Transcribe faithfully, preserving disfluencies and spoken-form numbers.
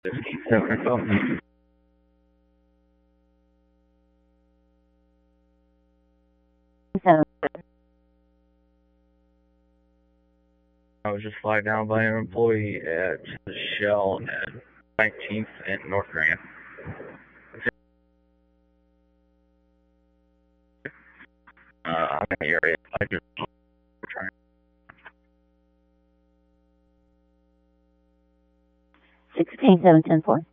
fifteen-seven. I was just flagged down by an employee at the Shell at nineteenth and North Grand. Uh, I'm in the area. I just trying. sixteen seven ten four.